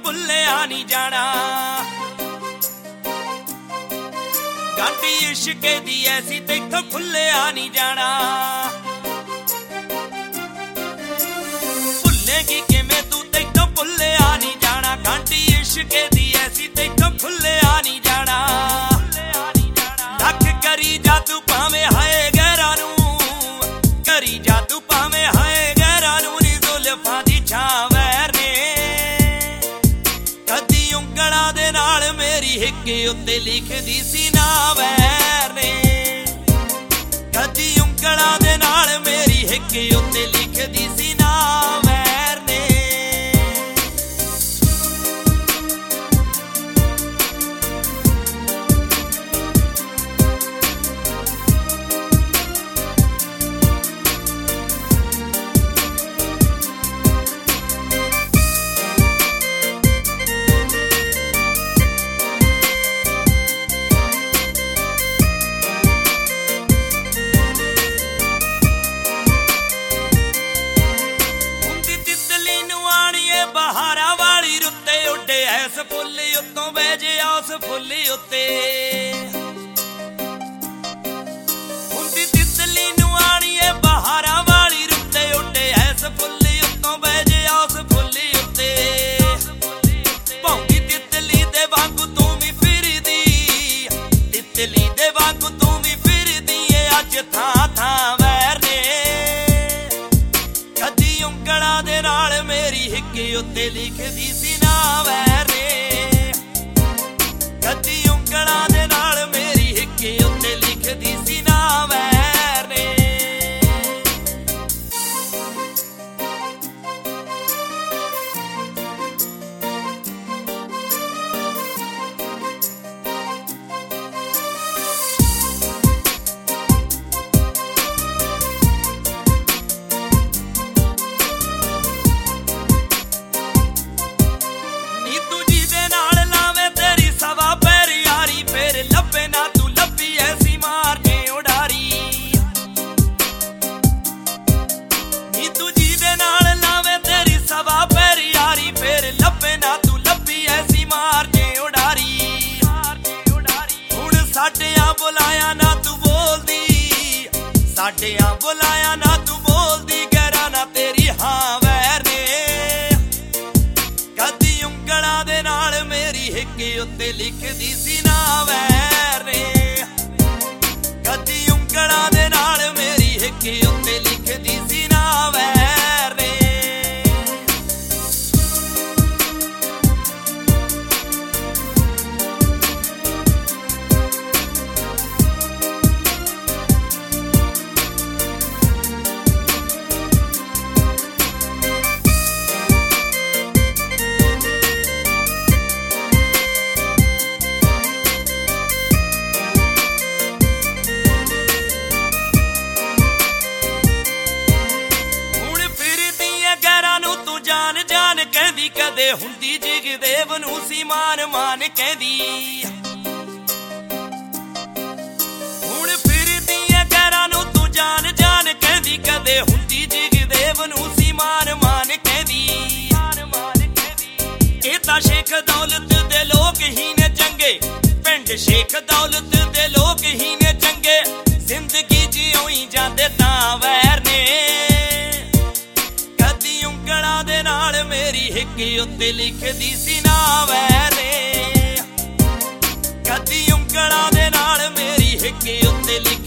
ਭੁੱਲਿਆ ਨਹੀਂ ਜਾਣਾ। ਗਾਂਢੀ ਇਸ਼ਕੇ ਦੀ ਐਸੀ ਤੈਥੋਂ ਭੁੱਲਿਆ ਨਹੀਂ ਜਾਣਾ। ਭੁੱਲੇਗੀ ਕਿਵੇਂ ਤੂੰ ਤੈਥੋਂ ਭੁੱਲਿਆ ਨਹੀਂ ਜਾਣਾ। ਗਾਂਢੀ ਇਸ਼ਕੇ ਦੀ ਐਸੀ ਤੈਥੋਂ ਭੁੱਲਿਆ ਨਹੀਂ ਜਾਣਾ। ਲੱਖ ਕਰੀ ਜਾ ਤੂੰ ਭਾਵੇਂ ਹਾਏ ਗਹਿਰਾਂ ਨੂੰ, ਕਰੀ ਜਾ ਤੂੰ ਭਾਵੇਂ ਹਾਏ ਗਹਿਰਾਂ ਨੂੰ ਨੀ ਜ਼ੁਲਫਾਂ ਦੀ ਛਾਂ ਵੈਰ ਨੇ। ਕਦੀ ਉਂਗਲਾਂ ਦੇ ਨਾਲ ਮੇਰੀ ਹਿੱਕ ਉੱਤੇ ਲਿਖਦੀ ਸੀ ਨਾ ਵੈਰ ਨੇ। ਕਦੀ ਉਂਗਲਾਂ ਦੇ ਨਾਲ ਮੇਰੀ ਹਿੱਕ ਉੱਤੇ ਲਿਖਦੀ ਸੀ ਨਾ ਵੈਰ ਨੇ। ਬਹਾਰਾਂ ਵਾਲੀ ਰੁੱਤੇ ਉੱਡੇ ਐਸ ਫੁੱਲ ਉੱਤੋਂ ਬਹਿ ਜੇ ਉਸ ਫੁੱਲ ਉੱਤੇ। ਹੁੰਦੀ ਤਿਤਲੀ ਨੂੰ ਆਣੀਏ ਬਹਾਰਾਂ ਵਾਲੀ ਰੁੱਤੇ ਉੱਡੇ ਐਸ ਫੁੱਲ ਉੱਤੋਂ ਬਹਿ ਜੇ ਉਸ ਫੁੱਲ ਉੱਤੇ। ਭੌਂਕੀ ਤਿਤਲੀ ਦੇ ਵਾਂਗੂ ਤੂੰ ਵੀ ਫਿਰਦੀ, ਤਿਤਲੀ ਦੇ ਵਾਂਗੂ ਤੂੰ ਵੀ ਫਿਰਦੀ ਏ ਅੱਜ ਥਾਂ ਥਾਂ ਵੈਰ ਨੇ। ਕਦੀ ਉਂਗਲਾਂ ਦੇ ਨਾਲ ਮੇਰੀ ਹਿੱਕ ਉੱਤੇ ਲਿਖਦੀ ਸੀ ਨਾ ਵੈਰ ਨੇ। ਕਦੀ ਉਂਗਲਾਂ ਦੇ ਨਾਲ ਮੇਰੀ ਹਿੱਕ ਉੱਤੇ ਲਿਖਦੀ ਸੀ ਨਾ ਵੈਰ ਨੇ। ਲੱਭੇ ਨਾ ਤੂੰ ਲੱਭੀ ਐਸੀ ਮਾਰ ਕੇ ਉਡਾਰੀ। ਨੀ ਤੂੰ ਜਿਹਦੇ ਨਾਲ ਲਾਵੇਂ ਤੇਰੀ ਸਵਾ ਪੈਰ ਯਾਰੀ। ਫੇਰ ਲੱਭੇ ਨਾ ਤੂੰ ਲੱਭੀ ਐਸੀ ਮਾਰ ਕੇ ਉਡਾਰੀ। ਹੁਣ ਸਾਡਿਆਂ ਬੁਲਾਇਆ ਨਾ ਤੂੰ ਬੋਲਦੀ, ਸਾਡਿਆਂ ਬੁਲਾਇਆ ਨਾ ਤੂੰ ਬੋਲਦੀ। ਗਹਿਰਾ ਨਾ ਤੇਰੀ ਹਾਂ ਵੈਰ ਨੇ। ਕਦੀ ਉਂਗਲਾਂ ਦੇ ਨਾਲ ਮੇਰੀ ਹਿੱਕ ਉੱਤੇ ਲਿਖਦੀ ਸੀ ਨਾ ਵੈਰ ਨੇ। ਕਦੀ ਉਂਗਲਾਂ ਦੇ ਨਾਲ ਮੇਰੀ ਹਿੱਕ ਉੱਤੇ ਲਿਖਦੀ ਸੀ ਨਾ ਵੈਰ ਨੇ। ਕਹਿੰਦੀ ਕਦੇ ਹੁੰਦੀ ਜਗਦੇਵ ਨੂੰ ਸੀ ਮਾਨ ਮਾਨ ਕਹਿੰਦੀ। ਹੁਣ ਫਿਰਦੀ ਐ ਗੈਰਾਂ ਨੂੰ ਤੂੰ ਜਾਨ ਜਾਨ ਕਹਿੰਦੀ। ਕਦੇ ਹੁੰਦੀ ਜਗਦੇਵ ਨੂੰ ਸੀ ਮਾਨ ਮਾਨ ਕਹਿੰਦੀ। ਇਹ ਤਾਂ ਸ਼ੇਖ ਦੌਲਤ ਦੇ ਲੋਕ ਹੀ ਨੇ ਚੰਗੇ, ਪਿੰਡ ਸ਼ੇਖ ਦੌਲਤ ਦੇ ਲੋਕ ਹੀ ਨੇ ਚੰਗੇ। ਜ਼ਿੰਦਗੀ ਜਿਉਂ ਹੀ ਜਾਂਦੇ ਤਾਂ ਵੈਰ ਨੇ। ਕਦੀ ਉਂਗਲਾਂ ਦੇ ਨਾਲ ਮੇਰੀ ਹਿੱਕ ਉੱਤੇ ਲਿਖਦੀ ਸੀ ਨਾ ਵੈਰ ਨੇ। ਕਦੀ ਉਂਗਲਾਂ ਦੇ ਨਾਲ ਮੇਰੀ ਹਿੱਕ ਉੱਤੇ ਲਿਖ